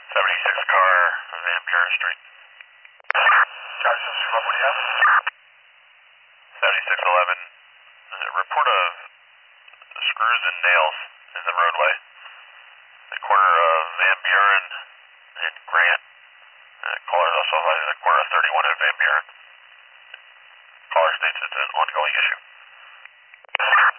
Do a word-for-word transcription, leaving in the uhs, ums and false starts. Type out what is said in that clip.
seventy-six car, Van Buren Street. Josh, this is what do you have? seventy-six eleven, uh, report of screws and nails in the roadway. The corner of Van Buren and Grant. Uh, caller is also at the corner of thirty-one and Van Buren. Caller states it's an ongoing issue.